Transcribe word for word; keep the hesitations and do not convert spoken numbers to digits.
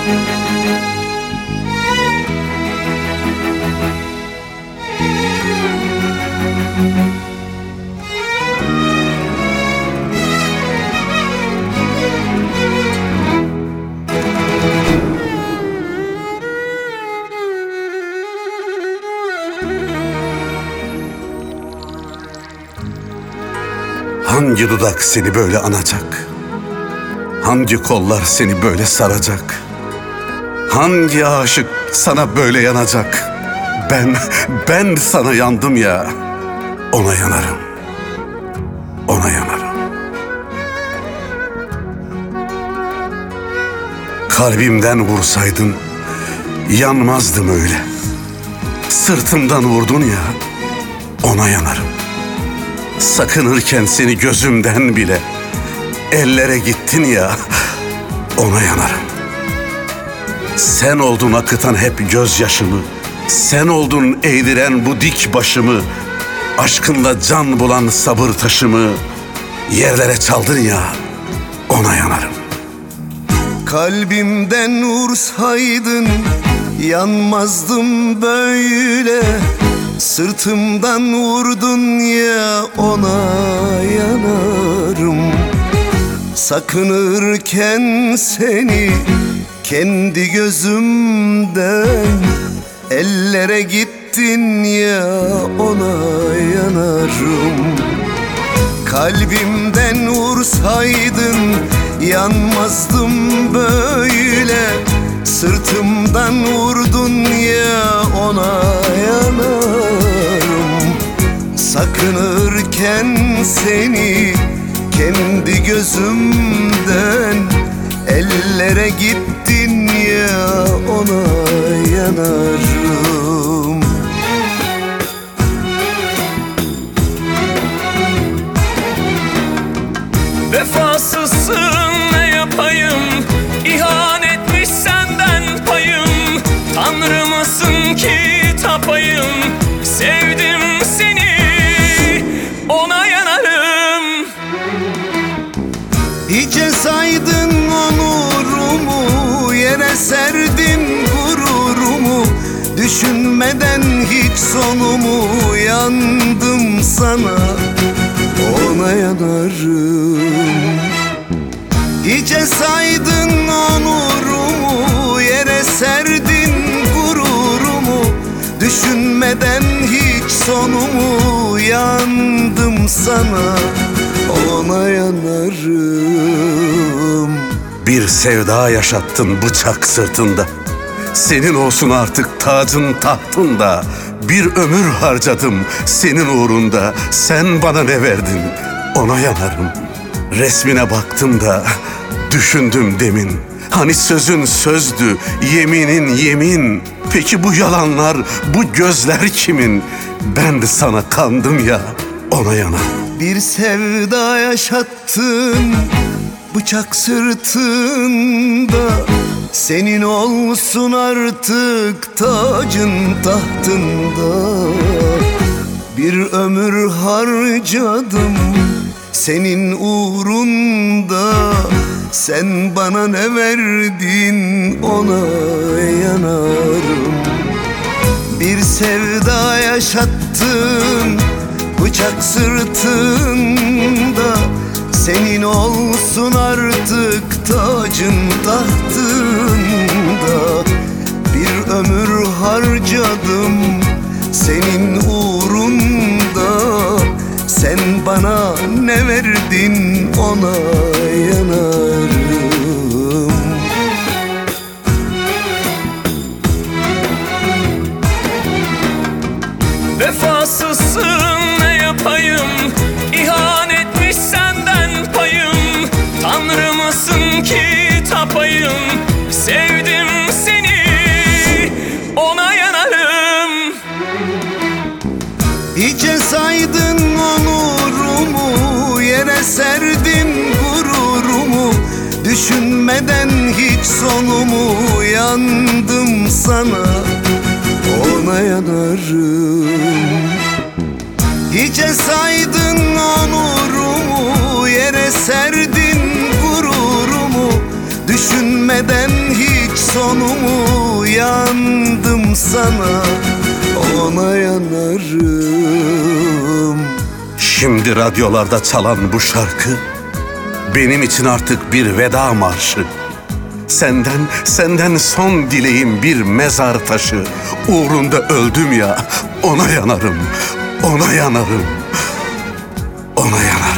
Hangi dudak seni böyle anacak? Hangi kollar seni böyle saracak? Hangi aşık sana böyle yanacak? Ben, ben sana yandım ya. Ona yanarım. Ona yanarım. Kalbimden vursaydın yanmazdım öyle. Sırtımdan vurdun ya, ona yanarım. Sakınırken seni gözümden bile ellere gittin ya, ona yanarım. Sen oldun akıtan hep gözyaşımı, sen oldun eğdiren bu dik başımı, aşkınla can bulan sabır taşımı yerlere çaldın ya, ona yanarım. Kalbimden vursaydın yanmazdım böyle. Sırtımdan vurdun ya, ona yanarım. Sakınırken seni kendi gözümden ellere gittin ya, ona yanarım. Kalbimden vursaydın yanmazdım böyle. Sırtımdan vurdun ya, ona yanarım. Sakınırken seni kendi gözümden ellere gittin ya, ona yanarım. Vefasızsın ne yapayım, İhanetmiş senden payım. Tanrı mısın ki tapayım, sevdim seni, ona yanarım. Hiçe saydın onurumu, yere serdin gururumu. Düşünmeden hiç sonumu, yandım sana, ona yanarım. Hiçe saydın onurumu, yere serdin gururumu. Düşünmeden hiç sonumu, yandım sana, ona yanarım. Bir sevda yaşattın bıçak sırtında, senin olsun artık tacın tahtında. Bir ömür harcadım senin uğrunda, sen bana ne verdin, ona yanarım. Resmine baktım da düşündüm demin, hani sözün sözdü, yeminin yemin. Peki bu yalanlar, bu gözler kimin? Ben de sana kandım ya, ona yanarım. Bir sevda yaşattın bıçak sırtında, senin olsun artık tacın tahtında. Bir ömür harcadım senin uğrunda, sen bana ne verdin, ona yanarım. Bir sevda yaşattın bıçak sırtında, senin olsun artık tacın tahtında. Bir ömür harcadım senin uğrunda, sen bana ne verdin, ona yanarım. Vefasızsın ne yapayım, İhanetmiş senden payım. Tanrı mısın ki tapayım, sevdim seni, ona yanarım. Hiçe saydın onurumu, yere serdin gururumu. Düşünmeden hiç sonumu, yandım sana, ona yanarım. Hiçe saydın onurumu, yere serdin gururumu. Düşünmeden hiç hiç sonumu, yandım sana, ona yanarım. Şimdi radyolarda çalan bu şarkı benim için artık bir veda marşı. Senden, senden son dileğim bir mezar taşı. Uğrunda öldüm ya, ona yanarım, ona yanarım, ona yanarım.